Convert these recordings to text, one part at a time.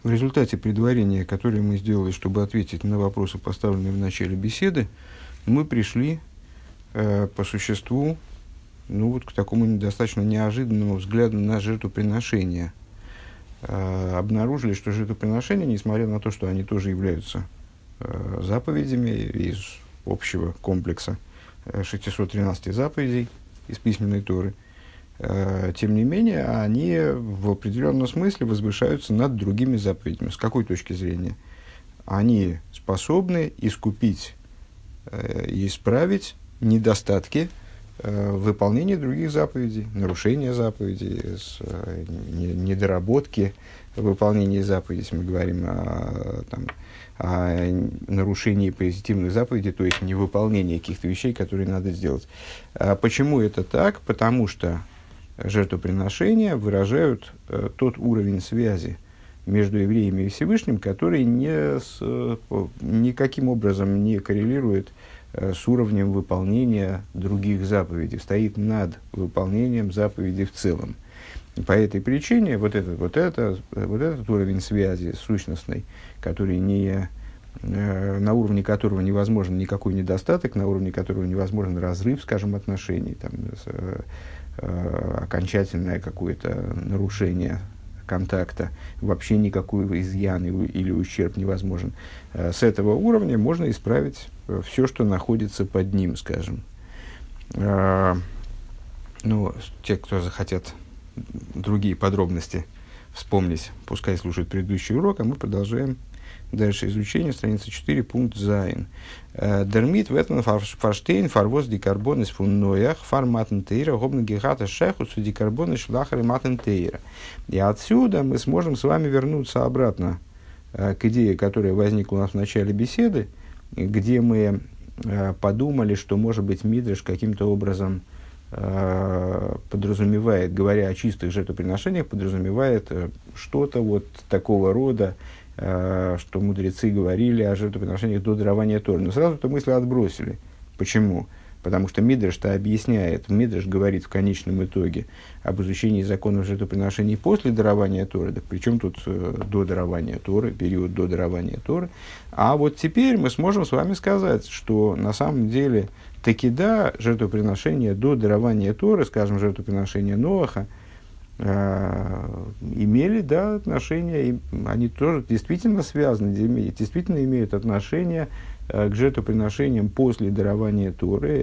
В результате предварения, которое мы сделали, чтобы ответить на вопросы, поставленные в начале беседы, мы пришли по существу к такому достаточно неожиданному взгляду на жертвоприношения. Обнаружили, что жертвоприношения, несмотря на то, что они тоже являются заповедями из общего комплекса 613 заповедей из письменной Торы, тем не менее, они в определенном смысле возвышаются над другими заповедями. С какой точки зрения? Они способны искупить и исправить недостатки выполнения других заповедей, нарушения заповедей, недоработки выполнения заповедей, если мы говорим о нарушении позитивных заповедей, то есть невыполнении каких-то вещей, которые надо сделать. Почему это так? Потому что жертвоприношения выражают тот уровень связи между евреями и Всевышним, который никаким образом не коррелирует с уровнем выполнения других заповедей, стоит над выполнением заповедей в целом. И по этой причине вот этот уровень связи сущностной, который на уровне которого невозможен никакой недостаток, на уровне которого невозможен разрыв, скажем, отношений, окончательное какое-то нарушение контакта, вообще никакой изъян или ущерб невозможен. С этого уровня можно исправить все, что находится под ним, скажем. Те, кто захотят другие подробности вспомнить, пускай слушают предыдущий урок, а мы продолжаем дальше изучение, страница 4, пункт Зайн. Дермит в этом фарштейн фарвоз дикарбонис фун ноях фарматен тейра гобн гигата шехусу дикарбонис шлахары матен тейра. И отсюда мы сможем с вами вернуться обратно к идее, которая возникла у нас в начале беседы, где мы подумали, что, может быть, Мидраш каким-то образом подразумевает, говоря о чистых жертвоприношениях, подразумевает что-то вот такого рода, что мудрецы говорили о жертвоприношениях до дарования Торы. Но сразу эту мысль отбросили. Почему? Потому что Мидраш-то объясняет, Мидраш говорит в конечном итоге об изучении законов жертвоприношений после дарования Торы. Так при чем тут до дарования Торы, период до дарования Торы? А вот теперь мы сможем с вами сказать, что на самом деле таки да, жертвоприношения до дарования Торы, скажем, жертвоприношения Ноаха, имели, да, отношения, они тоже действительно связаны, действительно имеют отношение к жертвоприношениям после дарования Торы.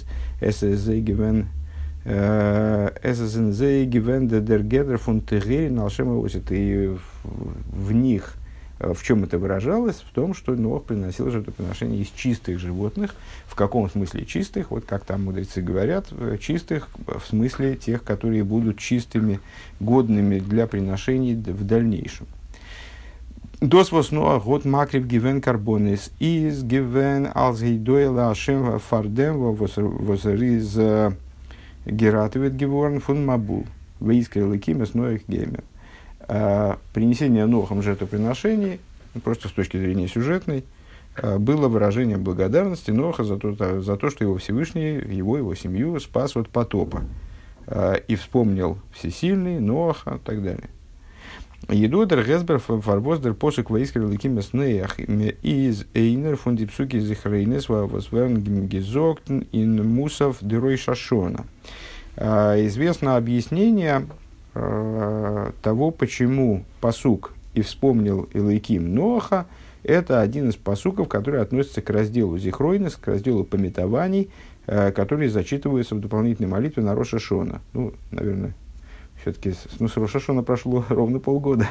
И в них, в чем это выражалось? В том, что Ноах приносил жертвоприношения из чистых животных. В каком смысле чистых? Вот как там мудрецы говорят, чистых в смысле тех, которые будут чистыми, годными для приношений в дальнейшем. Досвос Ноах год макрив гивен карбонис из гивен алзгейдойла ашем фардем возриз гератовит геворн фун мабул выискрил кимес Ноах геймер. Принесение Нохом жертвоприношений, просто с точки зрения сюжетной, было выражением благодарности Ноха за то, что его Всевышний, его семью спас от потопа. И вспомнил всесильный Ноха и так далее. Едодер Гесбер фарбоздер посек выискрил кимес Ноах из эйнер фундипсуки зихрейнес восверн гизоктен ин мусов дерой шашона. Известно объяснение того, почему пасук «и вспомнил Элоким Ноаха» – это один из пасуков, который относится к разделу Зихройнес, к разделу пометований, которые зачитываются в дополнительной молитве на Рош ха-Шана. Наверное, все-таки с Рош ха-Шана прошло ровно полгода,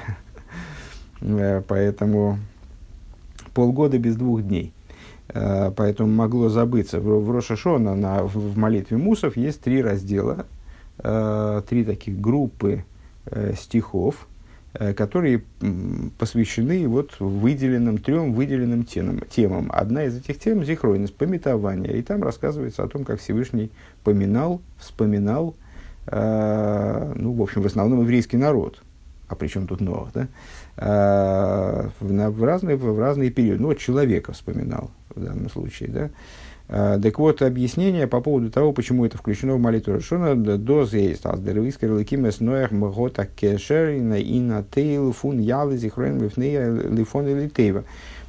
поэтому полгода без 2 дней. Поэтому могло забыться. В Рош ха-Шана в молитве Мусов есть 3 раздела, 3 таких группы стихов, которые посвящены3 выделенным темам. Одна из этих тем – зихройнес, пометование. И там рассказывается о том, как Всевышний вспоминал, в общем, в основном еврейский народ. А при чем тут Ноах, да? В разные периоды. Человека вспоминал в данном случае, да? Так вот, объяснение по поводу того, почему это включено в молитву Рош ха-Шана, доз есть. Аздервискер лекимес ноях мгота кешер и на тейл фун ялы зихроен лифнея лифон или тейва.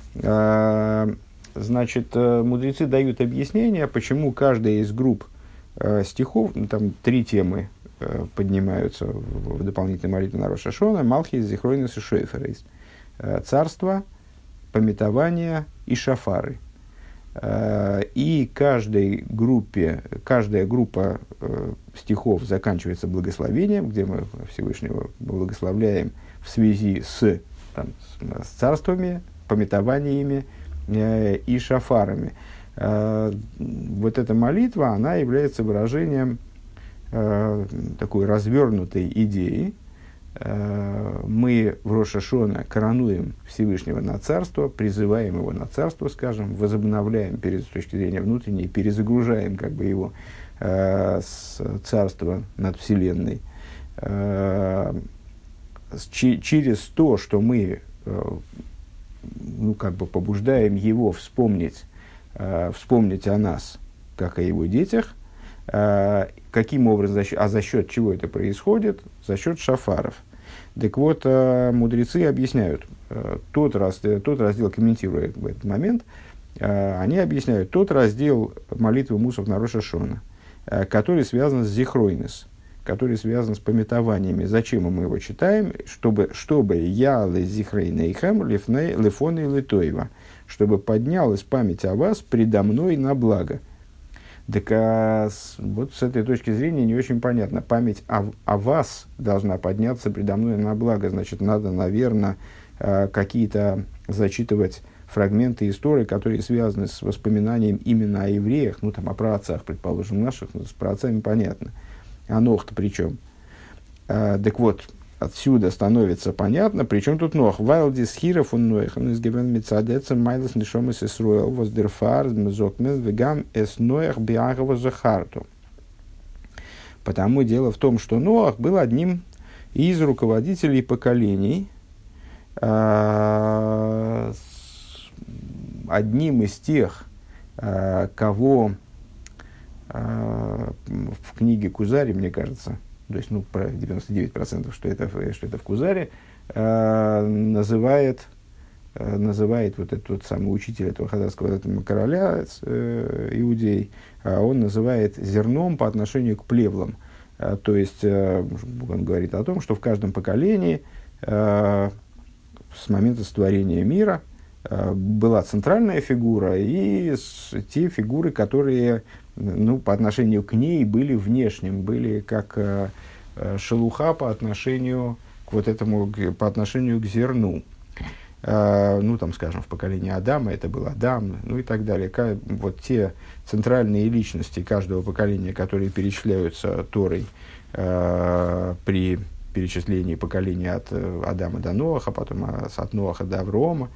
Значит, мудрецы дают объяснение, почему каждая из групп стихов, ну, там 3 темы поднимаются в дополнительной молитве на Рош ха-Шана: Малхис, Зихройнес и Шойферейс. Царство, пометование и шафары. И каждая группа стихов заканчивается благословением, где мы Всевышнего благословляем в связи с царствами, пометованиями и шафарами. Вот эта молитва, она является выражением такой развернутой идеи. Мы в Рош ха-Шана коронуем Всевышнего на царство, призываем его на царство, скажем, возобновляем с точки зрения внутренней, перезагружаем как бы его с царства над Вселенной. Через то, что мы как бы побуждаем его вспомнить о нас, как о его детях. Каким образом, за счет чего это происходит? За счет шафаров. Так вот, мудрецы объясняют, тот раздел, комментируя в этот момент, они объясняют тот раздел молитвы Мусав на Рош ха-Шана, который связан с зихройнес, который связан с пометованиями. Зачем мы его читаем? Чтобы ялы зихрейнейхем лифоны литоева, чтобы поднялась память о вас предо мной на благо. Так вот с этой точки зрения не очень понятно. Память о вас должна подняться предо мной на благо. Значит, надо, наверное, какие-то зачитывать фрагменты истории, которые связаны с воспоминанием именно о евреях, ну, там, о праотцах, предположим, наших, с праотцами понятно. А Нох-то при чем? Так вот, отсюда становится понятно, при чем тут Нох. Вайлдис хиров он ноих, он изгибен мецадецем майлас нишомес исруэл воздерфар мзокмен вегам эс ноих биагова захарту. Потому дело в том, что Ноах был одним из руководителей поколений, одним из тех, кого в книге Кузари, мне кажется, то есть, ну, про 99%, что это в Кузаре, называет вот этот вот самый учитель этого хазарского короля, иудей, он называет зерном по отношению к плевлам. То есть, он говорит о том, что в каждом поколении с момента сотворения мира была центральная фигура и те фигуры, которые, ну, по отношению к ней были внешним, были как шелуха по отношению к вот этому, по отношению к зерну. Ну, там, скажем, в поколении Адама это был Адам, ну и так далее. Вот те центральные личности каждого поколения, которые перечисляются Торой при перечислении поколений от Адама до Ноаха, потом от Ноаха до Аврома,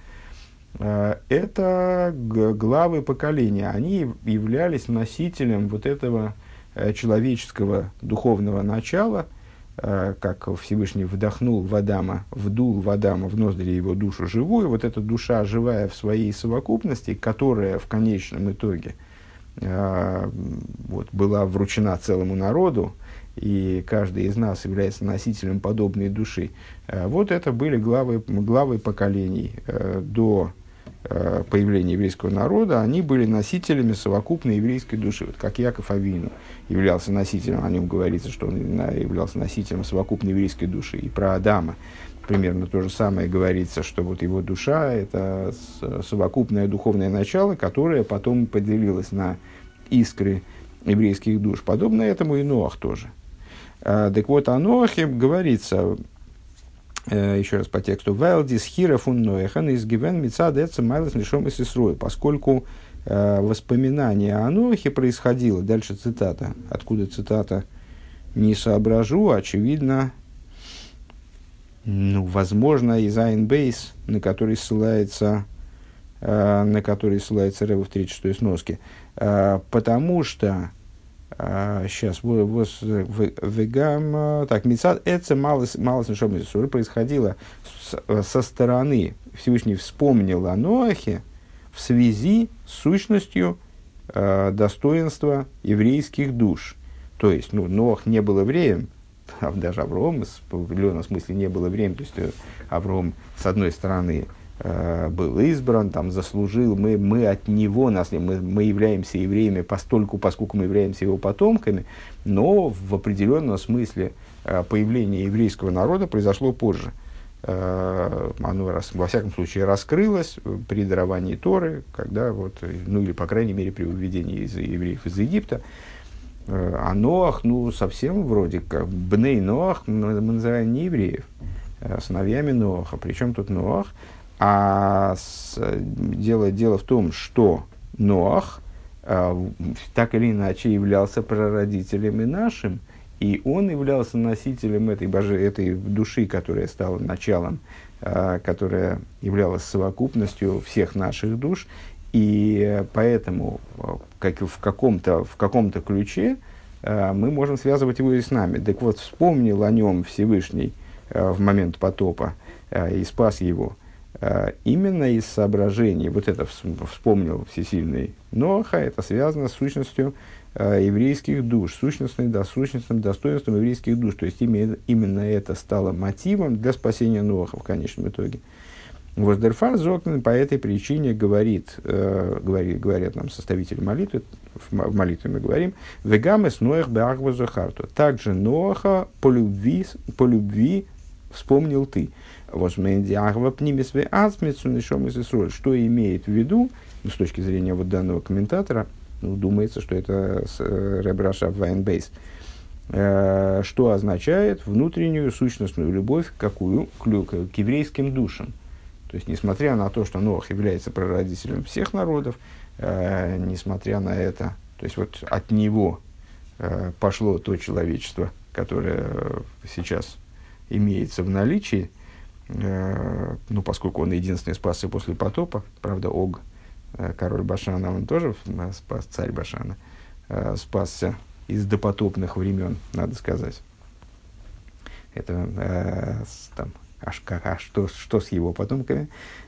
это главы поколения. Они являлись носителем вот этого человеческого духовного начала, как Всевышний вдохнул в Адама, вдул в Адама в ноздри его душу живую. Вот эта душа живая в своей совокупности, которая в конечном итоге вот, была вручена целому народу, и каждый из нас является носителем подобной души. Вот это были главы поколений до появления еврейского народа. Они были носителями совокупной еврейской души. Вот как Яков Авину являлся носителем, о нем говорится, что он являлся носителем совокупной еврейской души. И про Адама примерно то же самое говорится, что вот его душа – это совокупное духовное начало, которое потом поделилось на искры еврейских душ. Подобно этому и Ноах тоже. Так вот, о Ноахе говорится, еще раз по тексту, «Вэлдис хира фун Ноэхан из гивен митцад эцем майлас нишом из Исруэль», поскольку воспоминание о Ноахе происходило, дальше цитата, откуда цитата не соображу, очевидно, ну, возможно, из Айн Бейс, на который ссылается Рэбе в 36-й сноске, потому что сейчас вегам так мицад эце малос нишом из Исруэль происходило со стороны, Всевышний вспомнил о Ноахе в связи с сущностью достоинства еврейских душ. То есть, Ноах не был евреем, даже Авраам в определенном смысле не был евреем. То есть, Авраам, с одной стороны, был избран, заслужил, мы от него, мы являемся евреями поскольку мы являемся его потомками, но в определенном смысле появление еврейского народа произошло позже. Оно, во всяком случае, раскрылось при даровании Торы, когда, или, по крайней мере, при выведении евреев из Египта. А Ноах, совсем вроде как, Бней Ноах, мы называем не евреев, сыновьями Ноаха. Причем тут Ноах? Дело в том, что Ноах так или иначе являлся прародителем и нашим, и он являлся носителем этой души, которая стала началом, которая являлась совокупностью всех наших душ, и поэтому в каком-то ключе мы можем связывать его и с нами. Так вот, вспомнил о нем Всевышний в момент потопа и спас его именно из соображений, это вспомнил всесильный Ноаха, это связано с сущностью еврейских душ, сущностным достоинством еврейских душ. То есть именно это стало мотивом для спасения Ноаха в конечном итоге. Воздерфар Зокнен по этой причине говорят нам составители молитвы, в молитве мы говорим, «Вегамес Ноах беахва зохарту». Также Ноаха по любви вспомнил ты. Что имеет в виду, с точки зрения данного комментатора, думается, что это Реб Рашав Вайнбейс, что означает внутреннюю сущностную любовь, какую к еврейским душам. То есть, несмотря на то, что Ноах является прародителем всех народов, несмотря на это, то есть от него пошло то человечество, которое сейчас имеется в наличии, поскольку он единственный спасся после потопа, правда, Ог, король Башана, он тоже спас, царь Башана, спасся из допотопных времен, надо сказать. Это что с его потомками?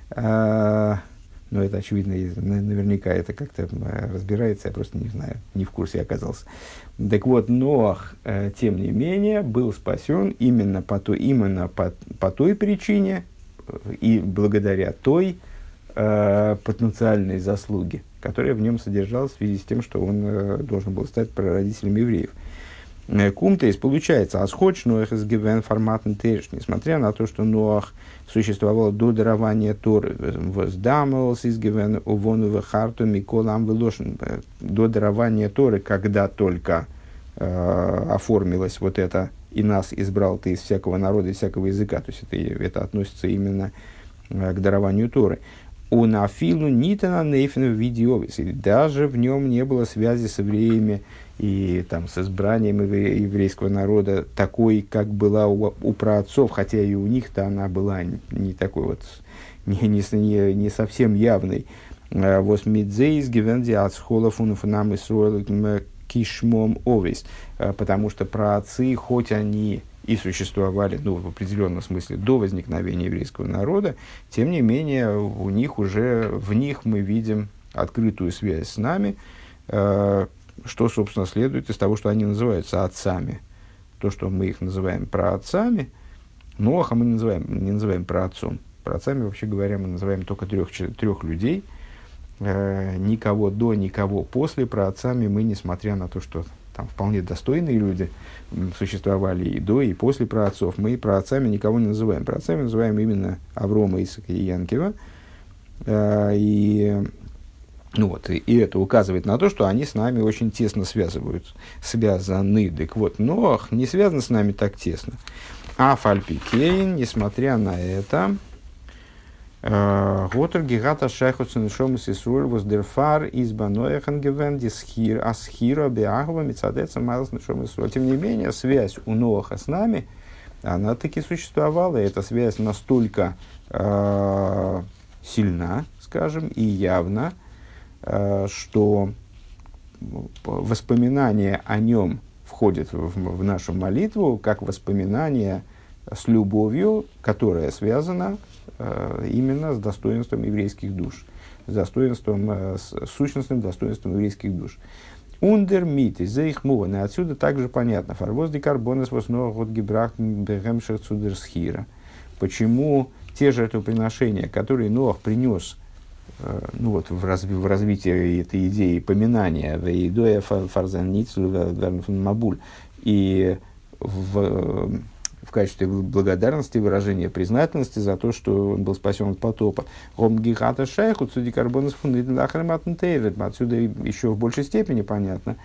Это очевидно, наверняка это как-то разбирается, я просто не знаю, не в курсе оказался. Так вот, Ноах, тем не менее, был спасен именно по той причине и благодаря той потенциальной заслуге, которая в нем содержалась в связи с тем, что он должен был стать прародителем евреев. Кумтейс получается, асходж Ноах из гивен форматный тейш, несмотря на то, что Ноах существовал до дарования Торы, воздамывался из гивен увону вехарту миколам велошин, до дарования Торы, когда только оформилось это «и нас избрал ты из всякого народа, из всякого языка», то есть это относится именно к дарованию Торы. У нафилу нитана нейфена в виде овес, и даже в нем не было связи с евреями и с избранием еврейского народа такой, как была у праотцов, хотя и у них-то она была не такой не совсем явной. Вос мидзейс гивенди ацхолов унафанам исроил кишмом овес, потому что праотцы, хоть они и существовали, в определенном смысле, до возникновения еврейского народа, тем не менее, в них мы видим открытую связь с нами, что, собственно, следует из того, что они называются отцами. То, что мы их называем праотцами, Ноаха мы не называем праотцом. Праотцами, вообще говоря, мы называем только трех людей. Никого до, никого после праотцами мы, несмотря на то, что там вполне достойные люди существовали и до, и после праотцов, мы праотцами никого не называем. Праотцами называем именно Аврома, Исаака и Янкива. И это указывает на то, что они с нами очень тесно связаны. Так вот, Ноах не связан с нами так тесно. А Фальпикейн, несмотря на это, Готер гигата шайхуцен шомус исруль воздерфар изба нояхан гевенди асхира беахва мицадеца майлс шомус исруль. Тем не менее, связь у Ноаха с нами, она таки существовала, и эта связь настолько сильна, скажем, и явна, что воспоминание о нем входит в нашу молитву как воспоминание с любовью, которая связана именно с достоинством еврейских душ, с достоинством, с сущностным достоинством еврейских душ. Ундер мити, за их мованы. Отсюда также понятно. Фарвоз ди карбонес воснова год гибрах бегемшер цудерсхира. Почему те жертвоприношения, которые Ноах принес в развитии этой идеи поминания, вейдоя фарзаницу мабуль, и в качестве благодарности, выражения признательности за то, что он был спасен от потопа. Отсюда еще в большей степени понятно,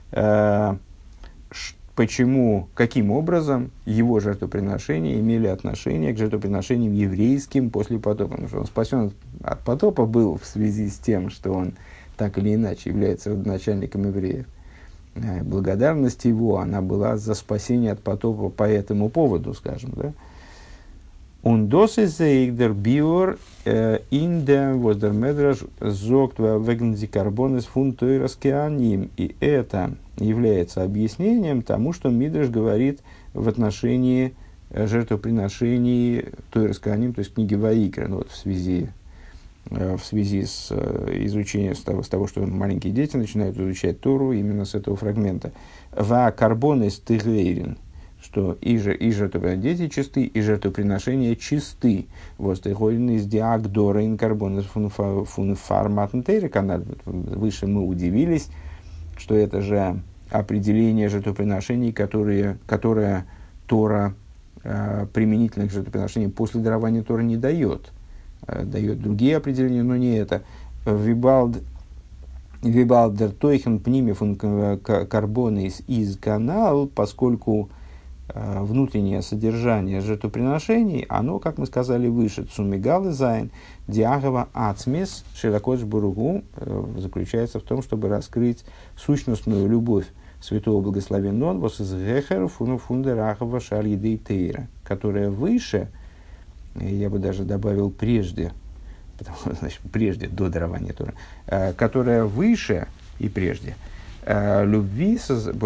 почему, каким образом его жертвоприношения имели отношение к жертвоприношениям еврейским после потопа. Потому что он спасен от потопа был в связи с тем, что он так или иначе является родоначальником евреев. Благодарность его, она была за спасение от потопа по этому поводу, скажем, да. Und das ist der Bior in dem, was der Medrash sagt, wegen die Karbones von Teures Keanim. И это является объяснением тому, что Мидраш говорит в отношении жертвоприношений Teures Keanim, то есть книги Ваикра, ну, вот в связи с изучением, с того, что маленькие дети начинают изучать Тору именно с этого фрагмента. «Ва карбонес тигейрин», что и жертвоприношения дети чисты, и жертвоприношения чисты. «Востыгойрин из диагдора ин карбонес фун фарматнтейры канал». Выше мы удивились, что это же определение жертвоприношений, которое Тора применительно к жертвоприношениям после дарования Торы не дает. Дает другие определения, но не это. Вибалдер тойхен пнимифун карбоны из канал, поскольку внутреннее содержание жертвоприношений, оно, как мы сказали выше, цумигалы зайн, диагова ацмес, широкоч буругу, заключается в том, чтобы раскрыть сущностную любовь святого благословенного вос из гехер фундерахова шальидей тейра, которая выше, я бы даже добавил прежде, значит, прежде, до дарования Торы, которая выше и прежде любви,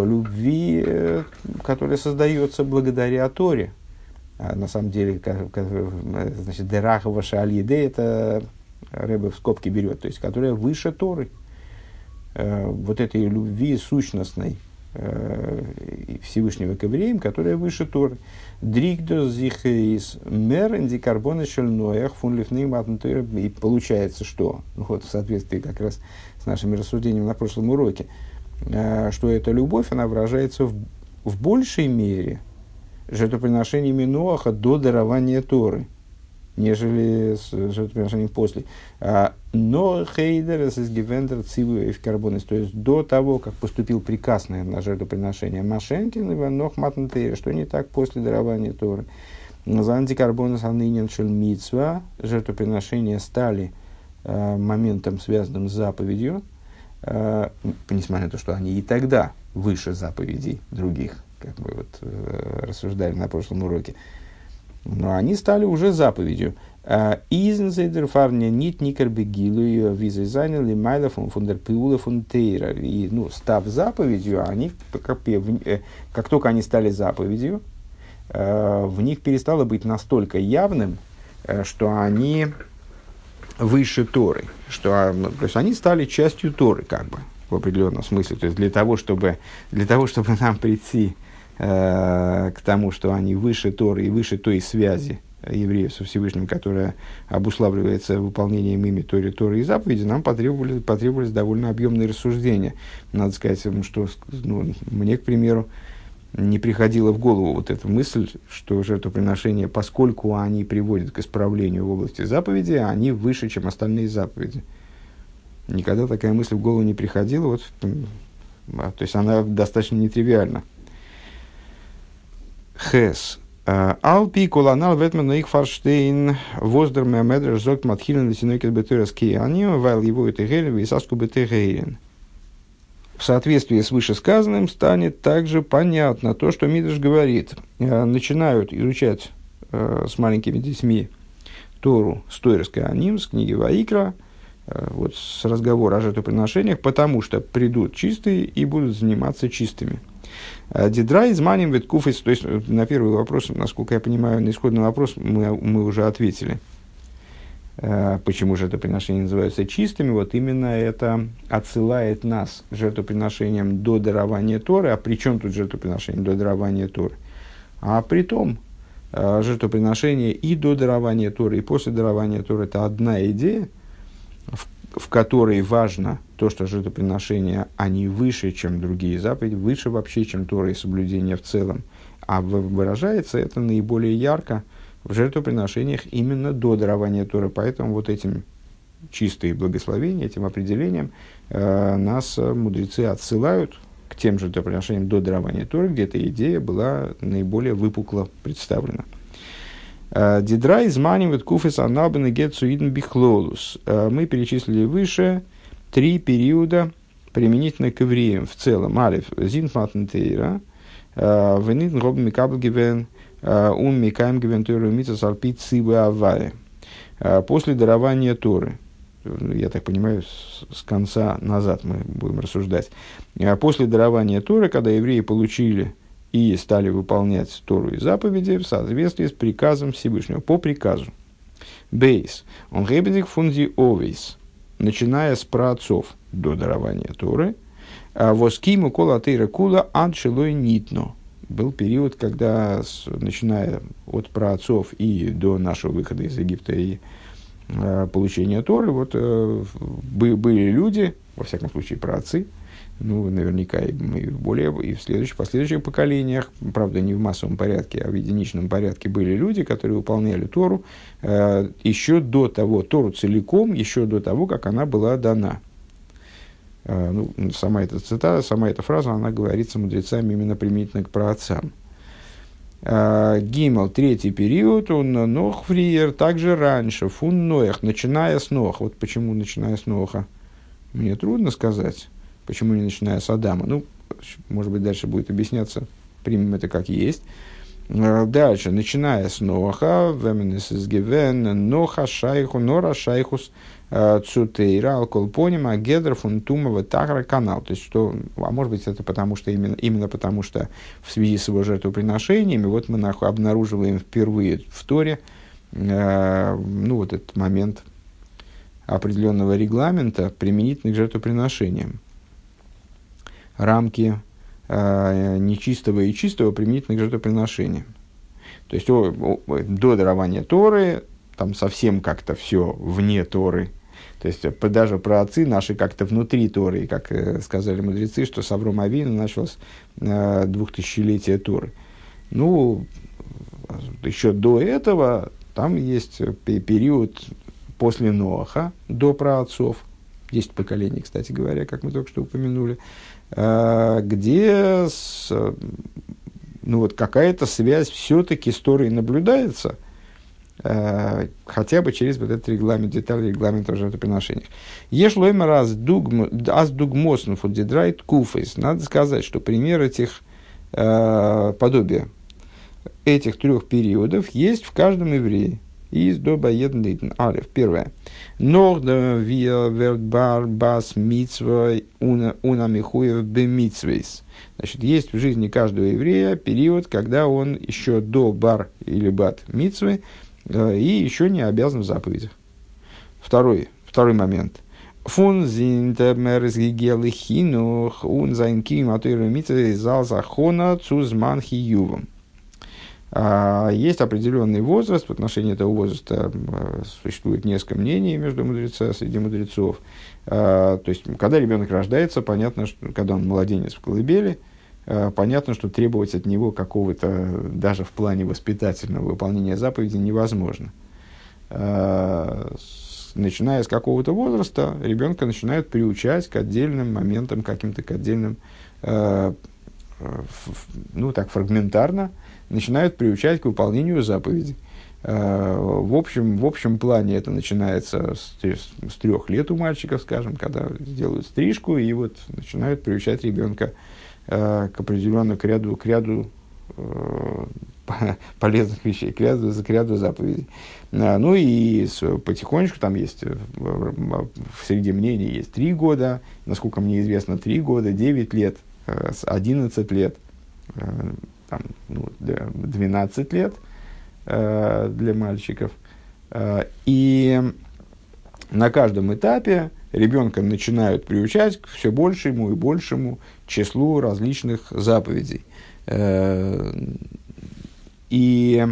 которая создается благодаря Торе. На самом деле, значит, Дерахова Шаальеде, это Ребе в скобки берет, то есть, которая выше Торы. Вот этой любви сущностной Всевышнего к евреям, которая выше Торы. Дригдос зихейс мер индикарбона шельноях фун лифнейм атнтойр. И получается, что, вот в соответствии как раз с нашими рассуждениями на прошлом уроке, что эта любовь, она выражается в большей мере жертвоприношениями Ноаха до дарования Торы, нежели с жертвоприношением после. Но хейдер из гивендер цивуев карбонис, то есть до того, как поступил приказ на жертвоприношение Машенкин и Ванох Матнтейра, что не так после дарования Торы. За антикарбонис анынен шельмитсва жертвоприношения стали моментом, связанным с заповедью, несмотря на то, что они и тогда выше заповедей других, как мы вот рассуждали на прошлом уроке. Но они стали уже заповедью. Изензейдер фарня нит никербегилу визайзайнер лимайла фундерпиула фунтейра. И, став заповедью, они, как только они стали заповедью, в них перестало быть настолько явным, что они выше Торы. То есть они стали частью Торы, как бы, в определенном смысле. То есть для того, чтобы нам прийти к тому, что они выше Торы и выше той связи евреев со Всевышним, которая обуславливается выполнением ими Торы и заповеди, нам потребовались довольно объемные рассуждения. Надо сказать, что мне, к примеру, не приходила в голову вот эта мысль, что жертвоприношения, поскольку они приводят к исправлению в области заповеди, они выше, чем остальные заповеди. Никогда такая мысль в голову не приходила, то есть она достаточно нетривиальна. Хес. Алпи колонал ветмен их фарштейн воздер мемедреш зогт матхилен лесинойкет бетырский анио вайл его это гелев и саску бетыгейлен. В соответствии с вышесказанным станет также понятно то, что Мидраш говорит. Начинают изучать с маленькими детьми Тору с Тойрес Кеаним, с книги Ваикра, вот с разговора о жертвоприношениях, потому что придут чистые и будут заниматься чистыми. Дидрай изманим веткуфис, то есть на первый вопрос, насколько я понимаю, на исходный вопрос мы уже ответили. Почему жертвоприношения называются чистыми? Вот именно это отсылает нас к жертвоприношениям до дарования Торы. А при чем тут жертвоприношение до дарования Торы? А при том, жертвоприношение и до дарования Торы, и после дарования Торы – это одна идея, в которой важно то, что жертвоприношения, они выше, чем другие заповеди, выше вообще, чем Тора и соблюдение в целом. А выражается это наиболее ярко в жертвоприношениях именно до дарования Торы. Поэтому вот этим чистые благословения, этим определением нас мудрецы отсылают к тем жертвоприношениям до дарования Торы, где эта идея была наиболее выпукло представлена. Дидрай зманивает куфес аналбен гетсуиден бихлолус. Мы перечислили выше 3 периода применительно к евреям в целом. Алиф зинфматнтейра, венит гроб микабл гивен, микаем гивен тойру митцвос алпи цивы авае. После дарования Торы, я так понимаю, с конца назад мы будем рассуждать. После дарования Торы, когда евреи получили и стали выполнять Тору и заповеди в соответствии с приказом Всевышнего, по приказу. Бейс. Он гебедик фунзи овейс. Начиная с праотцов до дарования Торы. Воскиму кола тейра кула аншилой нитно. Был период, когда, начиная от праотцов и до нашего выхода из Египта и получения Торы, вот, были люди, во всяком случае праотцы, ну, наверняка и в последующих поколениях, правда, не в массовом порядке, а в единичном порядке, были люди, которые выполняли Тору еще до того, Тору целиком, еще до того, как она была дана. Сама эта цитата, сама эта фраза, она говорится мудрецами именно применительно к праотцам. Гимел, 3-й период, он Нох фриер, также раньше, фун Ноях, начиная с Ноха. Вот почему начиная с Ноха, мне трудно сказать. Почему не начиная с Адама? Ну, может быть, дальше будет объясняться. Примем это как есть. Дальше, начиная с Ноха, веменес из Гивен, Ноха шайху, Нора шайхус, цутейра, алколпонима, гедр, фунтумова, тагра, канал. То есть, что, а может быть, это потому, что именно потому, что в связи с его жертвоприношениями, вот мы обнаруживаем впервые в Торе, вот этот момент определенного регламента, применительных к жертвоприношениям. Рамки нечистого и чистого применительно к жертвоприношениям. То есть до дарования Торы там совсем как-то все вне Торы. То есть даже праотцы наши как-то внутри Торы, как сказали мудрецы, что с Авром Авину началось 2000-летие Торы. Ну, еще до этого там есть период после Ноаха, до праотцов, 10 поколений, кстати говоря, как мы только что упомянули, где какая-то связь все-таки с Торой наблюдается, хотя бы через вот этот регламент, деталь регламента в жертвоприношениях. Ешлойма раз дугмосну фудидрайт куфейс. Надо сказать, что пример этих подобия этих 3 периодов есть в каждом еврее. Из доба еднлитн. Алиф. Первое. Норда виа вердбар бас митцва уна михуев бе митцвейс. Значит, есть в жизни каждого еврея период, когда он еще до бар или бат митцвы и еще не обязан в заповедях. Второй момент. Фун зинтермерс гигелы хинух ун зайнким атуиру митцвей зал захона цузман хиювом. Есть определенный возраст, в отношении этого возраста существует несколько мнений среди мудрецов. То есть, когда ребенок рождается, понятно, что когда он младенец в колыбели, понятно, что требовать от него какого-то, даже в плане воспитательного выполнения заповеди невозможно. Начиная с какого-то возраста, ребенка начинают приучать к отдельным моментам, каким-то к отдельным, фрагментарно, начинают приучать к выполнению заповедей. В общем плане это начинается с 3 лет у мальчиков, скажем, когда делают стрижку, и вот начинают приучать ребенка к определенному к ряду полезных вещей, к ряду заповедей. Ну и потихонечку там есть, среди мнений есть 3 года, насколько мне известно, 3 года, 9 лет, 11 лет, 12 лет для мальчиков. И на каждом этапе ребенка начинают приучать к все большему и большему числу различных заповедей. И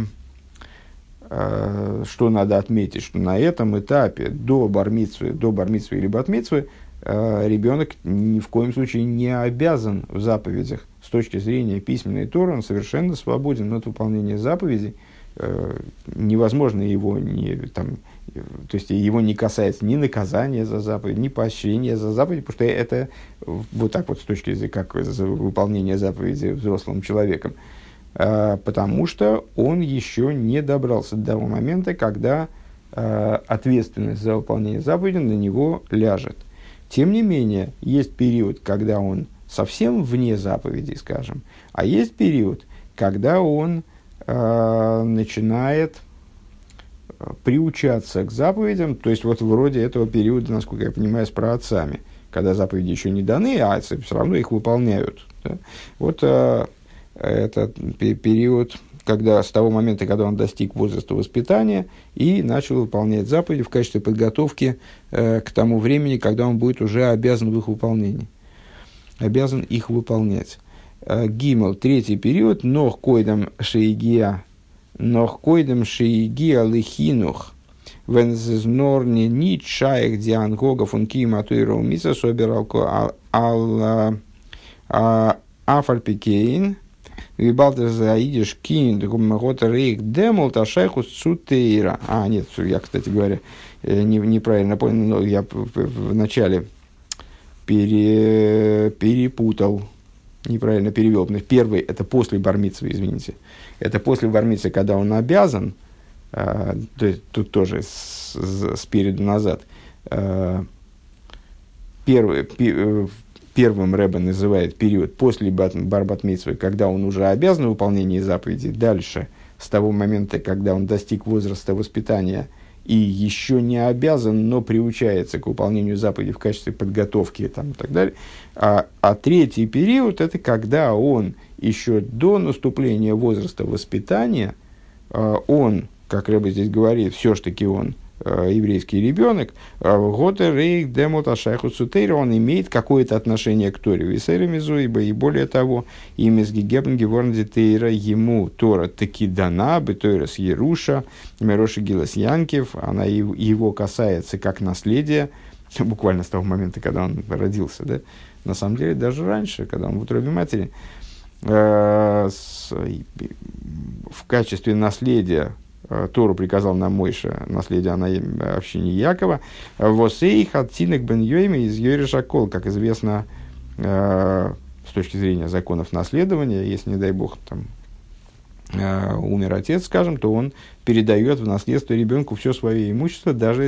что надо отметить, что на этом этапе до бар-мицвы или бат-мицвы ребенок ни в коем случае не обязан в заповедях. С точки зрения письменной Торы он совершенно свободен от выполнения заповедей. Невозможно его то есть его не касается ни наказания за заповедь, ни поощрения за заповедь, потому что это вот так вот с точки зрения как выполнение заповеди взрослым человеком. Потому что он еще не добрался до того момента, когда ответственность за выполнение заповеди на него ляжет. Тем не менее, есть период, когда он совсем вне заповедей, скажем, а есть период, когда он начинает приучаться к заповедям, то есть вот вроде этого периода, насколько я понимаю, с праотцами, когда заповеди еще не даны, а все равно их выполняют. Да? Вот это период, когда, с того момента, когда он достиг возраста воспитания и начал выполнять заповеди в качестве подготовки к тому времени, когда он будет уже обязан в их выполнении, обязан их выполнять. Гимел, третий период, нох койдам шейгия лихинух, вензнорни нит шаек диангогов он кима туирол миса собиралко афальпикейн, вибалтер заидиш кин гота рейк демол ташайхус цутейра. Нет, я, кстати говоря, неправильно понял, но я в начале перепутал. Неправильно перевел. Первый – это после бар-мицвы, извините. Это после бар-мицвы, когда он обязан, то есть тут тоже спереду назад. Первым Ребе называет период после бар-бат-мицвы, когда он уже обязан в выполнении заповедей. Дальше, с того момента, когда он достиг возраста воспитания и еще не обязан, но приучается к выполнению заповедей в качестве подготовки и так далее. А третий период – это когда он еще до наступления возраста воспитания, он, как Ребе здесь говорит, все-таки он еврейский ребенок, он имеет какое-то отношение к Торе, и более того, ему Тора таки дана, бетойрас Еруша, Мероши Гилас Янкев, она его касается как наследие, буквально с того момента, когда он родился, да? На самом деле, даже раньше, когда он в утробе матери, в качестве наследия Тору приказал нам Мойше, наследие на общине Якова, «Восейх аттинек бен Йойме из Йойреша кол», как известно, с точки зрения законов наследования, если, не дай бог, там, умер отец, скажем, то он передает в наследство ребенку все свое имущество, даже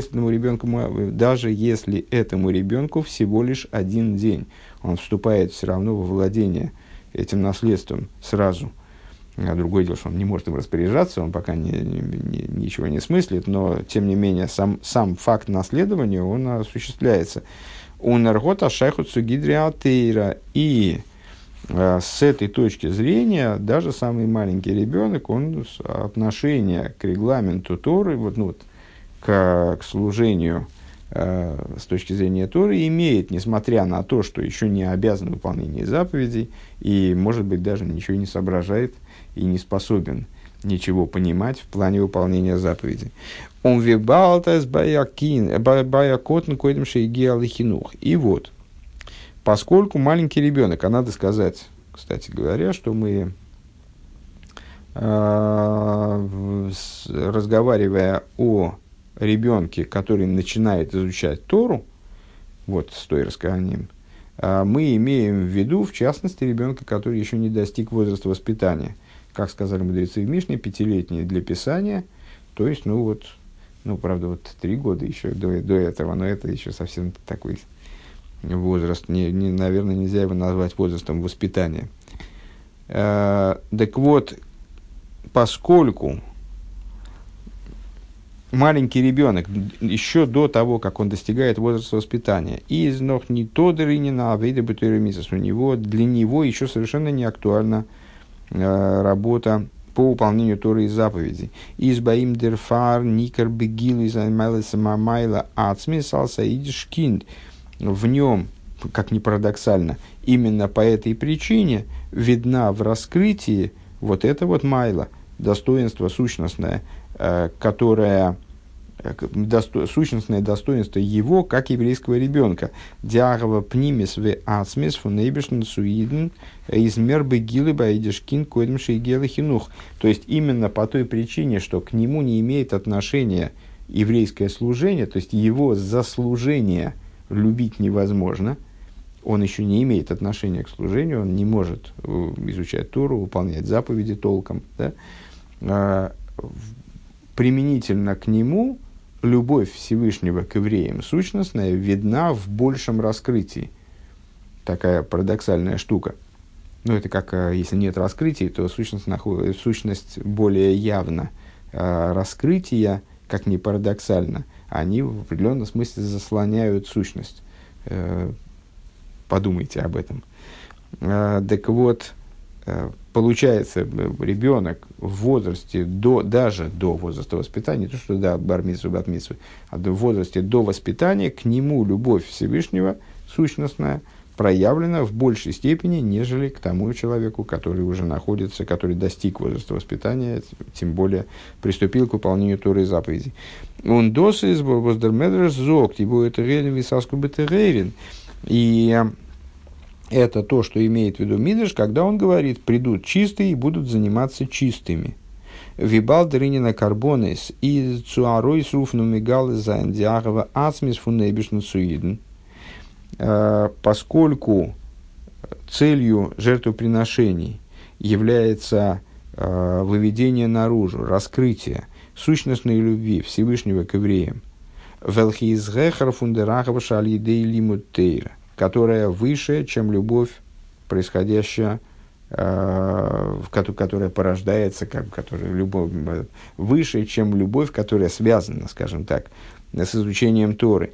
если этому ребенку всего лишь один день. Он вступает все равно во владение этим наследством сразу. А другое дело, что он не может им распоряжаться, он пока ничего не смыслит, но, тем не менее, сам факт наследования, он осуществляется. «Унаргота шайхут сугидри атеира». И с этой точки зрения, даже самый маленький ребенок, он отношение к регламенту Торы, к служению с точки зрения Торы имеет, несмотря на то, что еще не обязан в выполнении заповедей, и, может быть, даже ничего не соображает и не способен ничего понимать в плане выполнения заповедей. Он вибалтас баякотн койдем шейгия лихинух. И вот, поскольку маленький ребенок, а надо сказать, кстати говоря, что мы, разговаривая о ребенке, который начинает изучать Тору, с той расканием, мы имеем в виду, в частности, ребенка, который еще не достиг возраста воспитания. Как сказали мудрецы в Мишне, 5-летний для Писания, то есть, правда, 3 года еще до этого, но это еще совсем такой возраст, наверное, нельзя его назвать возрастом воспитания. Так вот, поскольку маленький ребенок еще до того, как он достигает возраста воспитания, из ног не то дырынина, а вейда бытуэремисос, для него еще совершенно не актуальна работа по выполнению Торы и заповедей. Избаим дерфар никер бегилу из аймайлеса мамайла ацмис алсаидиш кинд. В нем, как ни парадоксально, именно по этой причине видна в раскрытии вот это вот майла, достоинство сущностное, которое сущностное достоинство его, как еврейского ребенка. Диагова пнимис в ацмис фунейбишн суиден из мербы гилы баидишкин койдмши гелы хинух. То есть именно по той причине, что к нему не имеет отношения еврейское служение, то есть его заслужение любить невозможно, он еще не имеет отношения к служению, он не может изучать Тору, выполнять заповеди толком. Да? Применительно к нему любовь Всевышнего к евреям сущностная видна в большем раскрытии. Такая парадоксальная штука. Ну, это как, если нет раскрытия, то сущность более явна. Раскрытия, как ни парадоксально, они в определенном смысле заслоняют сущность. Подумайте об этом. Так вот, получается, ребенок в возрасте, даже до возраста воспитания, не то что до бар-мицвы, бат-мицвы, а в возрасте до воспитания, к нему любовь Всевышнего, сущностная, проявлена в большей степени, нежели к тому человеку, который уже находится, который достиг возраста воспитания, тем более приступил к выполнению Торы и заповедей. Он досыз воздермедрес зогт, его это релем висаску бетерерин. И это то, что имеет в виду Мидраш, когда он говорит, придут чистые и будут заниматься чистыми. Вибал дрынина карбонес из цуарой сруфну мигалы зандиагова ацмис фунебишну суиден. Поскольку целью жертвоприношений является выведение наружу, раскрытие сущностной любви Всевышнего к евреям, которая выше, чем любовь, происходящая, которая порождается, которая любовь, выше, чем любовь, которая связана, скажем так, с изучением Торы.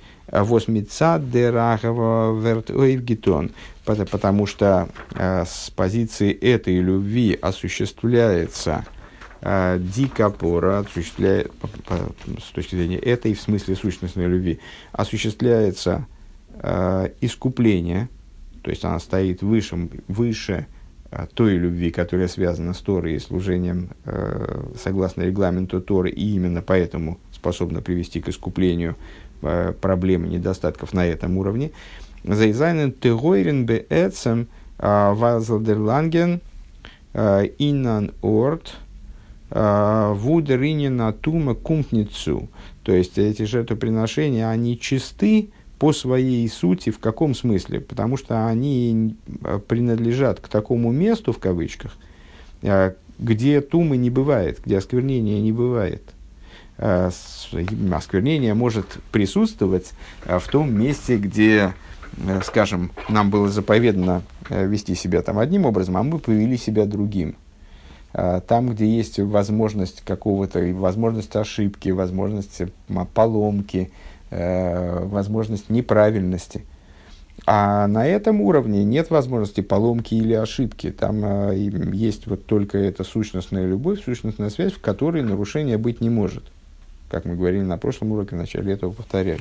Потому что с позиции этой любви осуществляется дикапора, с точки зрения этой, в смысле сущностной любви, осуществляется искупление, то есть она стоит выше той любви, которая связана с Торой и служением согласно регламенту Торы, и именно поэтому способна привести к искуплению проблем и недостатков на этом уровне. Зайзайнен тегойрен беэцем вайлзелдерланген иннан орт вудеринина тума кумпницу. То есть эти жертвоприношения, они чисты по своей сути. В каком смысле? Потому что они принадлежат к такому месту, в кавычках, где тумы не бывает, где осквернения не бывает. Осквернение может присутствовать в том месте, где, скажем, нам было заповедано вести себя там одним образом, а мы повели себя другим. Там, где есть возможность какого-то, возможность ошибки, возможность поломки, возможность неправильности. А на этом уровне нет возможности поломки или ошибки. Там есть вот только эта сущностная любовь, сущностная связь, в которой нарушения быть не может. Как мы говорили на прошлом уроке, в начале этого повторяли.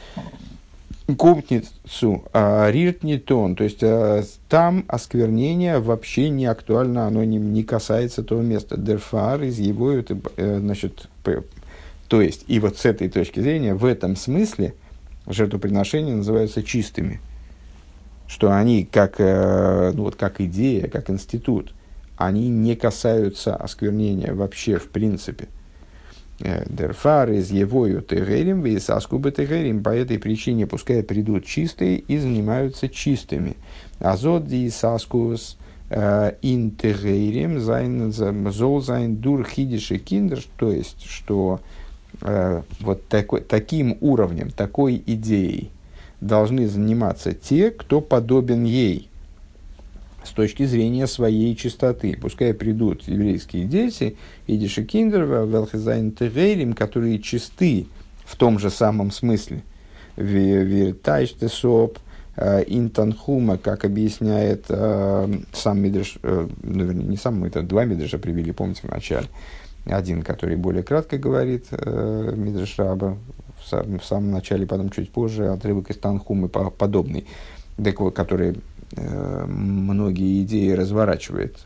Кумпницу, риртнитон, то есть там осквернение вообще не актуально, оно не касается того места. Дерфар из его, значит, то есть, и вот с этой точки зрения, в этом смысле жертвоприношения называются чистыми. Что они, как идея, как институт, они не касаются осквернения вообще в принципе. Дерфар из его тегерим, вейсаску бетегерим. По этой причине пускай придут чистые и занимаются чистыми. Азот дисаскус интегерим зол зайн дур хидиши киндер. То есть, что вот таким уровнем, такой идеей должны заниматься те, кто подобен ей с точки зрения своей чистоты. Пускай придут еврейские дети, идиши киндер, велхезайн тегерим, которые чисты в том же самом смысле. Виртайштесоп, Интанхума, как объясняет сам Мидраш, вернее, не сам, мы это два Мидраша привели, помните, в начале. Один, который более кратко говорит, Мидраш Раба, в самом начале, потом чуть позже, отрывок из Танхумы подобный, который многие идеи разворачивает.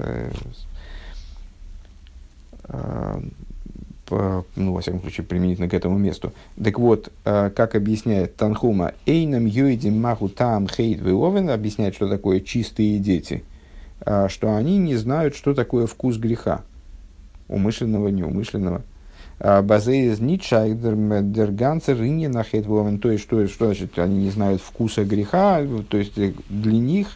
Во всяком случае, применительно к этому месту. Так вот, как объясняет Танхума, «Эйнам юидим маху таам хейт веовен», объясняет, что такое чистые дети, что они не знают, что такое вкус греха, умышленного, неумышленного. «Базеиз нитшай дерганцер инья на хейт веовен», то есть, что значит, они не знают вкуса греха, то есть, для них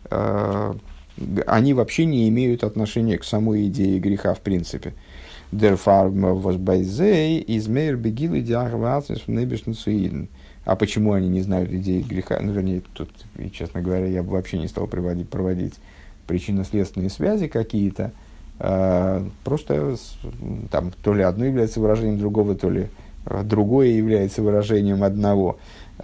они вообще не имеют отношения к самой идее греха в принципе. Der Farm was bei Zei из Мейр Бегилы Диахвацис в Небешнцуиден. А почему они не знают идеи греха? Ну, вернее, тут, честно говоря, я бы вообще не стал проводить причинно-следственные связи какие-то. Просто там то ли одно является выражением другого, то ли другое является выражением одного.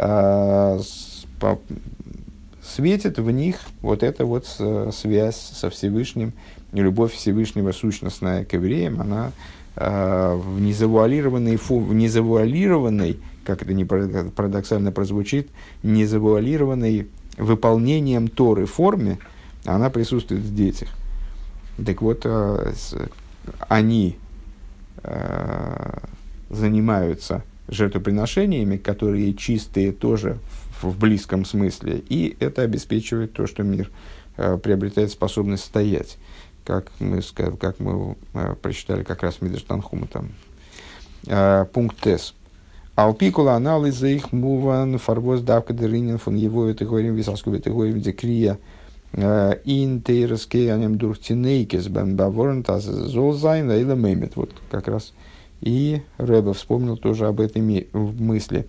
Светит в них вот эта вот связь со Всевышним, любовь Всевышнего сущностная к евреям, она в незавуалированной, как это не парадоксально прозвучит, незавуалированной выполнением Торы форме, она присутствует в детях. Так вот, они занимаются жертвоприношениями, которые чистые тоже в близком смысле, и это обеспечивает то, что мир приобретает способность стоять, как мы прочитали как раз в Мидраш Танхума, там, пункт Тес. Алпикула анализа их муван фарвоз давка деринен фон его это говорим висаску это говорим декрия интейрске анем дуртинейкес бен баворн таз золзайн лейла мемет. Вот как раз и Рэбе вспомнил тоже об этой мысли.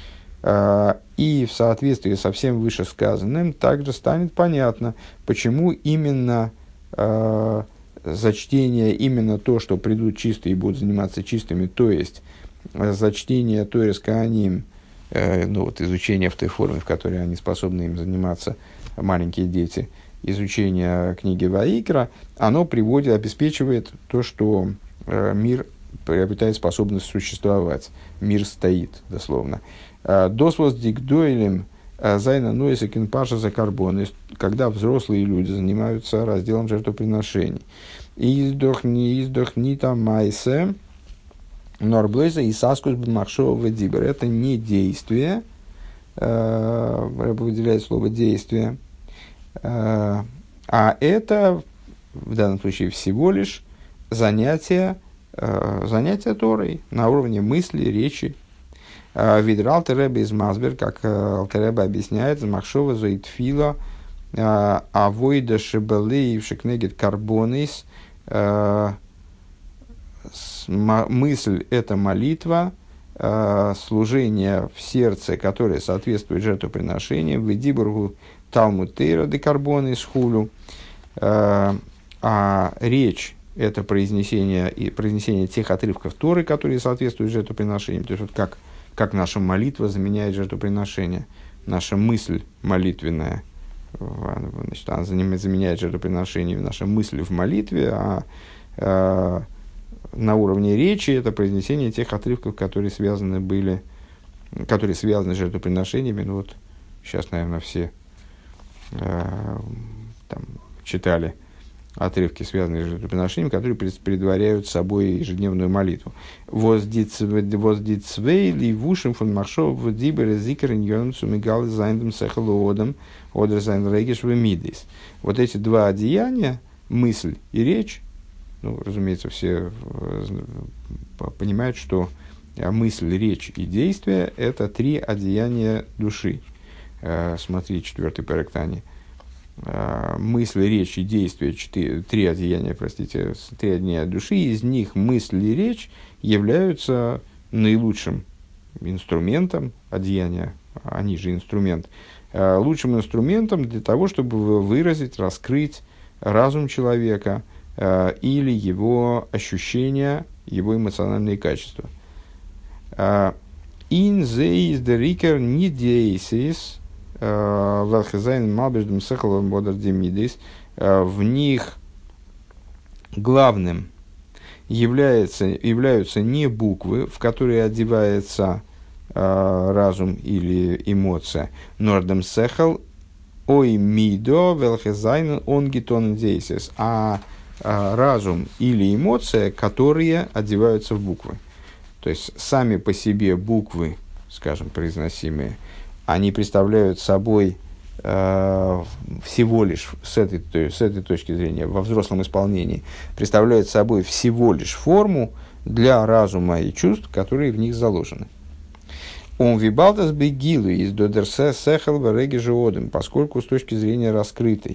И в соответствии со всем вышесказанным также станет понятно, почему именно зачтение, именно то, что придут чистые и будут заниматься чистыми, то есть зачтение Торес Кааним, изучение в той форме, в которой они способны им заниматься, маленькие дети, изучение книги Ваикра, оно обеспечивает то, что мир приобретает способность существовать, мир стоит, дословно. Досвос дикдойлем зайна нойса кинпаша за карбон, когда взрослые люди занимаются разделом жертвоприношений. Издохни там майсе норблейза и саскус бмахшова дибер. Это не действие, выделяет слово действие, а это в данном случае всего лишь занятие Торой на уровне мысли, речи. Видер Алтеребе из Мазбер, как Алтеребе объясняет, Махшова зоитфила авойда шебалеев шекнегет карбонис. Мысль – это молитва, служение в сердце, которое соответствует жертвоприношениям, ведибургу талмуд тейра де карбонис хулю, а речь – это произнесение тех отрывков Торы, которые соответствуют жертвоприношениям. То есть, вот как наша молитва заменяет жертвоприношение. Наша мысль молитвенная, значит, она заменяет жертвоприношение. Наша мысль в молитве, а на уровне речи это произнесение тех отрывков, которые связаны с жертвоприношениями. Ну, вот, сейчас, наверное, все читали отрывки, связанные с жертвоприношением, которые предваряют собой ежедневную молитву. Воздицвей вушим фон маршов дибер зикер иньонцу мигал зайндем сехалоодом одер зайн региш вемидис. Вот эти два одеяния, мысль и речь, разумеется, все понимают, что мысль, речь и действие – это три одеяния души. Смотри, 4-й перек Тани. Мысль, речь и действие, три одеяния души, из них мысль и речь являются наилучшим инструментом одеяния, они же инструмент, лучшим инструментом для того, чтобы выразить, раскрыть разум человека или его ощущения, его эмоциональные качества. In the is the riker не дейсис Велхезайн Малбеждем Сехалом Бодер Демидис. В них главным являются не буквы, в которые одевается разум или эмоция, нордем сехал, ой мидо, велхезайн, он гитон дейсис, а разум или эмоция, которые одеваются в буквы. То есть сами по себе буквы, скажем, произносимые, они представляют собой всего лишь, с этой точки зрения, во взрослом исполнении, представляют собой всего лишь форму для разума и чувств, которые в них заложены. Он вибалтас бегилу из додерсе сехал вареги живодом, поскольку с точки зрения раскрытой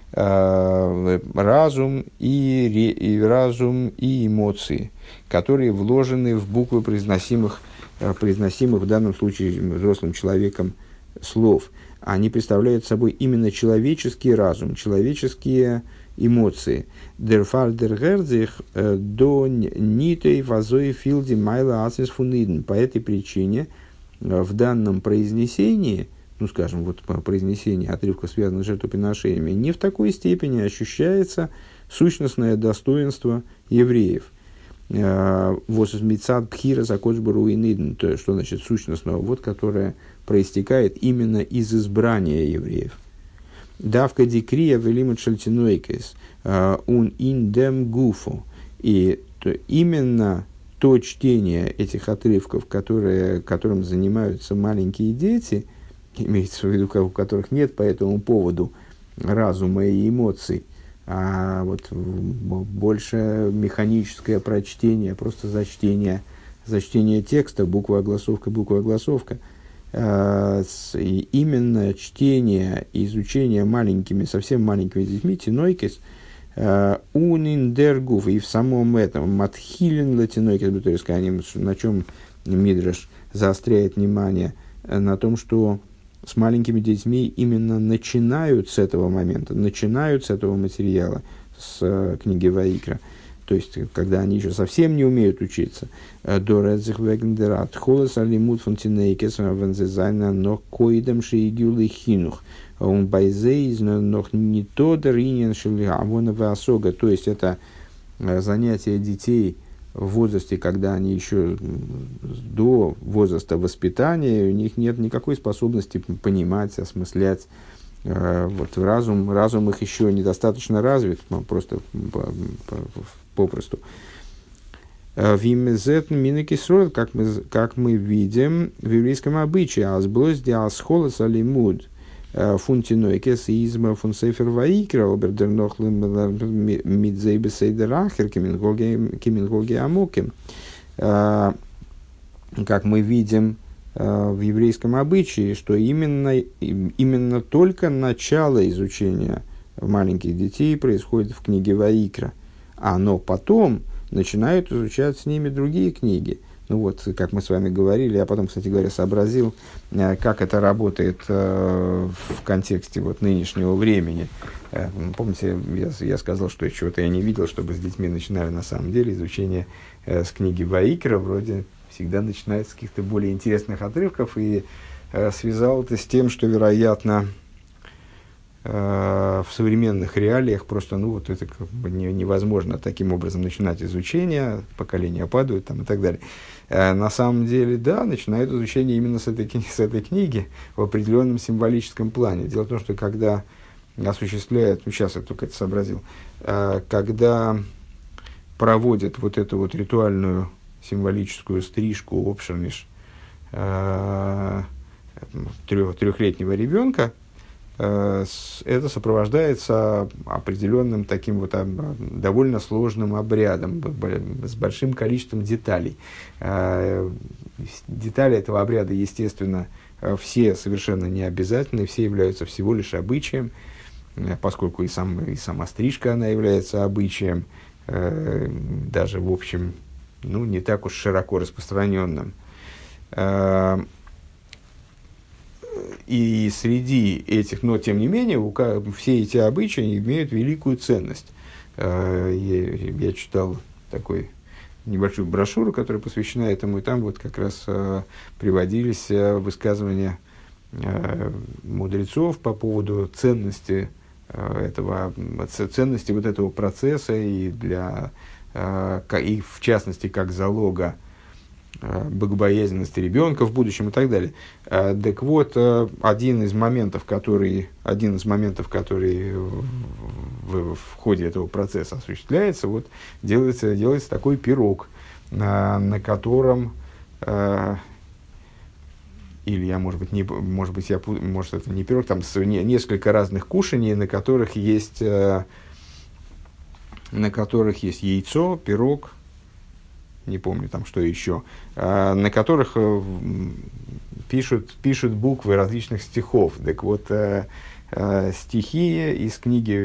разум и эмоции, которые вложены в буквы произносимых в данном случае взрослым человеком слов, они представляют собой именно человеческий разум, человеческие эмоции. Der Fall der Герзих до нитой вазой филди майла асис фуниден. По этой причине в данном произнесении, ну скажем, вот произнесение отрывков, связанных с жертвоприношениями, не в такой степени ощущается сущностное достоинство евреев. Восмицад пхира закочбару и ниден, то есть, что значит сущностного, вот, которое проистекает именно из избрания евреев. Давка дикрия велимут шальтинойкес ун индем гуфу. И именно то чтение этих отрывков, которым занимаются маленькие дети, имеется в виду, у которых нет по этому поводу разума и эмоций, а вот больше механическое прочтение, просто зачтение текста, буква-огласовка. И именно чтение и изучение совсем маленькими детьми, тинойкес, униндергуф, и в самом этом матхилин латинойкес, на чем Мидраш заостряет внимание, на том, что с маленькими детьми именно начинают с этого момента, начинают с этого материала, с книги Ваикра. То есть, когда они еще совсем не умеют учиться. Доредзих вегендерат, холос алимут фонтинейкес, вензезайна, но коидем шиигюлы хинух. Он байзейз, но не то даринен шелиавонова осога. То есть, это занятие детей в возрасте, когда они еще до возраста воспитания, у них нет никакой способности понимать, осмыслять. Вот разум их еще недостаточно развит, просто попросту. Вимезет минекисроль, как мы видим в еврейском обычае, азблос диасхолос алимуд фунтинойкес изма фунсейфер ваикра обердернохлем мидзейбесейдерахер кемингоги амоким. Как мы видим в еврейском обычае, что именно только начало изучения маленьких детей происходит в книге Ваикра, но потом начинают изучать с ними другие книги. Ну вот, как мы с вами говорили, я потом, кстати говоря, сообразил, как это работает в контексте вот нынешнего времени. Помните, я сказал, что чего-то я не видел, чтобы с детьми начинали на самом деле изучение с книги Ваикра, вроде всегда начинается с каких-то более интересных отрывков, и связал это с тем, что, вероятно, в современных реалиях просто, это как бы невозможно таким образом начинать изучение, поколения падают там, и так далее. На самом деле, да, начинают изучение именно с этой книги в определенном символическом плане. Дело в том, что когда осуществляют, сейчас я только это сообразил, когда проводят вот эту вот ритуальную символическую стрижку обширниш трехлетнего ребенка, это сопровождается определенным таким вот довольно сложным обрядом с большим количеством деталей. Детали этого обряда, естественно, все совершенно не обязательны, все являются всего лишь обычаем, поскольку и сама стрижка, она является обычаем, даже в общем, не так уж широко распространенным. И среди этих, но тем не менее, все эти обычаи имеют великую ценность. Я читал такую небольшую брошюру, которая посвящена этому, и там вот как раз приводились высказывания мудрецов по поводу ценности ценности вот этого процесса и и в частности как залога богобоязненности ребенка в будущем и так далее. Так вот, один из моментов, который в ходе этого процесса осуществляется, вот делается такой пирог, на котором или я, может быть, это не пирог, там несколько разных кушаний, на которых есть яйцо, пирог, не помню там что еще, на которых пишут буквы различных стихов. Так вот, стихи из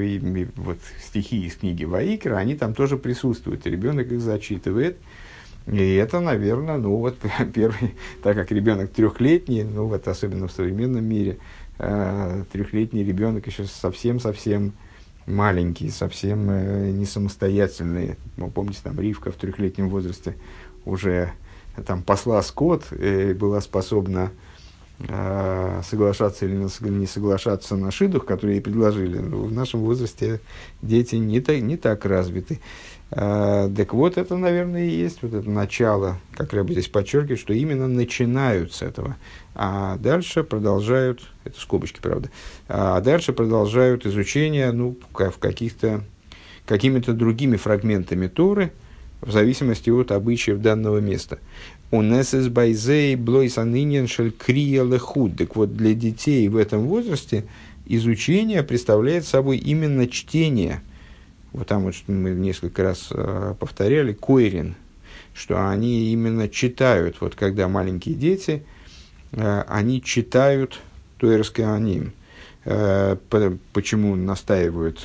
книги Ваикра, они там тоже присутствуют, ребенок их зачитывает. И это, наверное, первый, так как ребенок трехлетний, особенно в современном мире, трехлетний ребенок еще совсем маленький, совсем не самостоятельный. Помните, там Ривка в трехлетнем возрасте уже там пасла скот и была способна соглашаться или не соглашаться на шидух, которые ей предложили. В нашем возрасте дети не так развиты. Так вот, это, наверное, и есть вот это начало, как Рэбе здесь подчеркивает, что именно начинают с этого, а дальше продолжают, это скобочки, правда, а дальше продолжают изучение, какими-то другими фрагментами Торы, в зависимости от обычаев данного места. «Унесес байзей блойс аниньян шель крия лехуд». Так вот, для детей в этом возрасте изучение представляет собой именно чтение. Вот там вот мы несколько раз повторяли, койрин, что они именно читают, вот когда маленькие дети, они читают Тойрес Коаним. Почему настаивают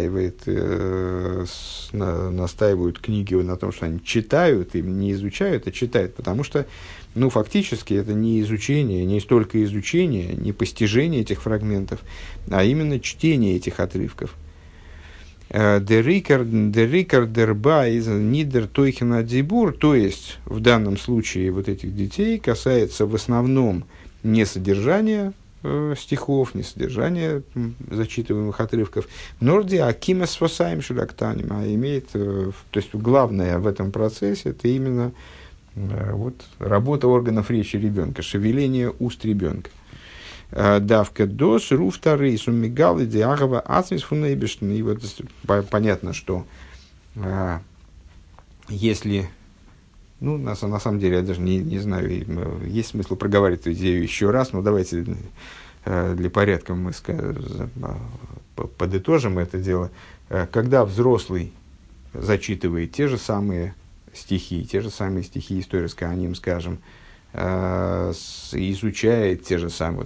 книги на том, что они читают, и не изучают, а читают, потому что, фактически это не изучение, не столько изучение, не постижение этих фрагментов, а именно чтение этих отрывков. Дерикар дерба из нидер тойхена дибур, то есть в данном случае вот этих детей касается в основном не содержания стихов, не содержания зачитываемых отрывков, норди акимас фасаем шулактаним, а имеет, то есть главное в этом процессе это именно работа органов речи ребенка, шевеление уст ребенка. Давка дос, руфтары, суммигалы, диагова, ацмис фунейбешн. И вот понятно, что если, на самом деле, я даже не знаю, есть смысл проговаривать эту идею еще раз, но давайте для порядка мы подытожим это дело. Когда взрослый зачитывает те же самые стихи из Тойрес Коаним, скажем, изучает те же самые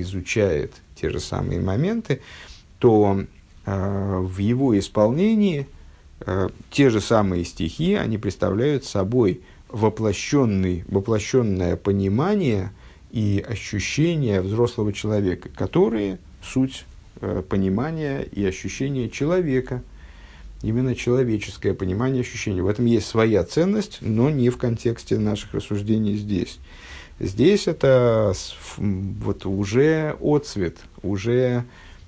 моменты, то в его исполнении те же самые стихи, они представляют собой воплощенное понимание и ощущение взрослого человека, которые суть понимания и ощущения человека, именно человеческое понимание, ощущение. В этом есть своя ценность, но не в контексте наших рассуждений здесь. Здесь это уже отцвет, уже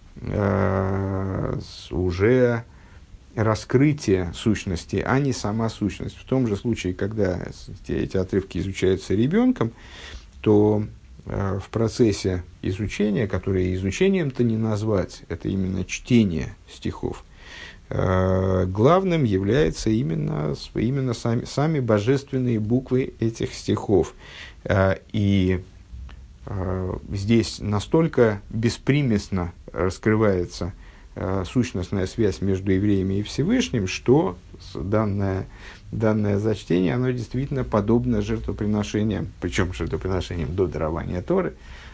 раскрытие сущности, а не сама сущность. В том же случае, когда эти отрывки изучаются ребенком, то в процессе изучения, которое изучением-то не назвать, это именно чтение стихов, главным является именно сами божественные буквы этих стихов. И здесь настолько беспримесно раскрывается сущностная связь между евреями и Всевышним, что данное зачтение, оно действительно подобно жертвоприношениям, причем жертвоприношениям до дарования Торы,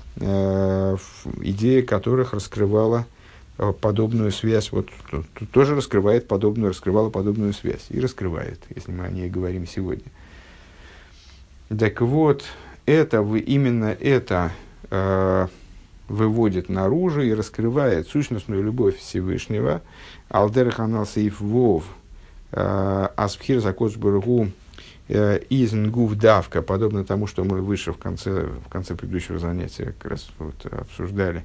идея которых раскрывала подобную связь, тоже раскрывала подобную связь и раскрывает, если мы о ней говорим сегодня. Так вот, именно это выводит наружу и раскрывает сущностную любовь Всевышнего. Алдер ханал сейф вов асбхир закош баргу Изнгув давка, подобно тому, что мы выше в конце предыдущего занятия как раз вот обсуждали,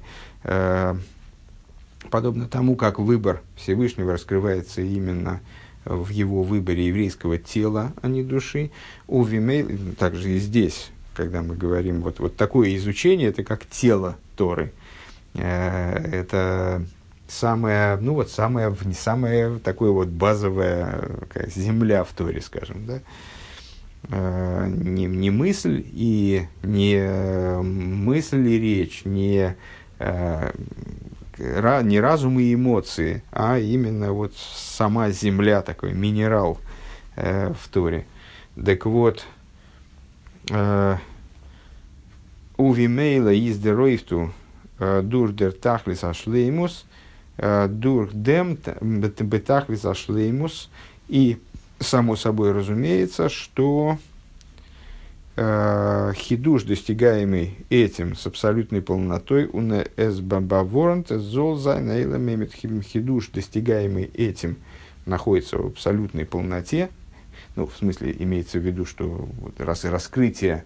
подобно тому, как выбор Всевышнего раскрывается именно в его выборе еврейского тела, а не души, у Вимей, также и здесь, когда мы говорим, вот такое изучение, это как тело Торы. Это самое такое вот базовая земля в Торе, скажем, да? Не мысль и речь, не разум и эмоции, а именно вот сама земля, такой минерал в Торе. Так вот, увимейла из деройфту дур дер тахлис ашлеймус, дур дем бетахлис ашлеймус, и само собой разумеется, что хидуш, достигаемый этим с абсолютной полнотой, хидуш, достигаемый этим, находится в абсолютной полноте. Ну, в смысле, имеется в виду, что вот раскрытие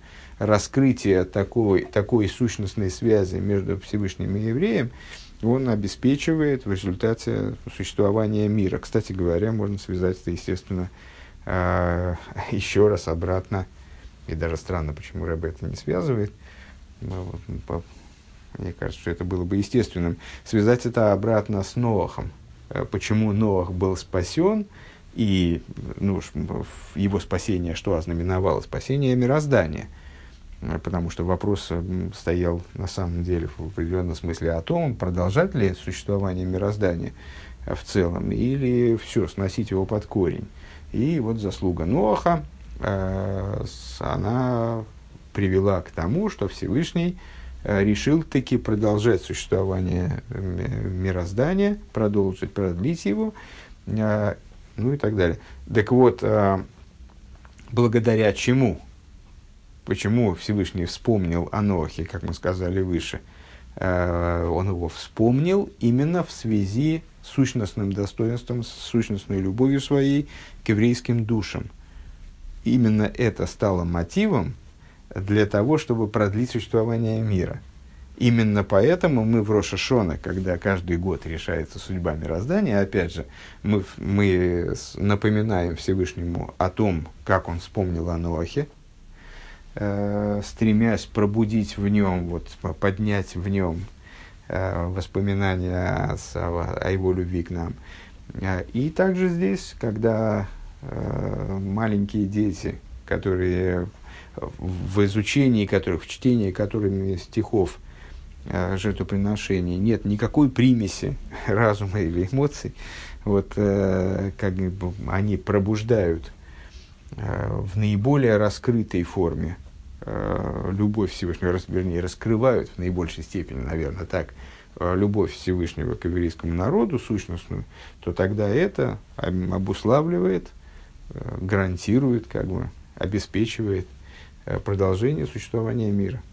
такой сущностной связи между Всевышним и евреем, он обеспечивает в результате существования мира. Кстати говоря, можно связать это, естественно, еще раз обратно. И даже странно, почему Рэбе это не связывает. Мне кажется, что это было бы естественным. Связать это обратно с Ноахом. Почему Ноах был спасен, и его спасение что ознаменовало? Спасение мироздания. Потому что вопрос стоял на самом деле в определенном смысле о том, продолжать ли существование мироздания в целом, или все, сносить его под корень. И вот заслуга Ноаха, она привела к тому, что Всевышний решил таки продолжать существование мироздания, продлить его, ну и так далее. Так вот, благодаря чему? Почему Всевышний вспомнил о Ноахе, как мы сказали выше? Он его вспомнил именно в связи с сущностным достоинством, с сущностной любовью своей к еврейским душам. Именно это стало мотивом для того, чтобы продлить существование мира. Именно поэтому мы в Рош ха-Шана, когда каждый год решается судьба мироздания, опять же, мы напоминаем Всевышнему о том, как он вспомнил о Ноахе, стремясь пробудить в нем, поднять в нем воспоминания о его любви к нам. И также здесь, когда маленькие дети, которые в изучении которых, в чтении которыми стихов жертвоприношений нет никакой примеси разума или эмоций, они пробуждают в наиболее раскрытой форме любовь Всевышнего, раскрывают в наибольшей степени, наверное, так, любовь Всевышнего к еврейскому народу, сущностную, то тогда это обуславливает, гарантирует, обеспечивает продолжение существования мира.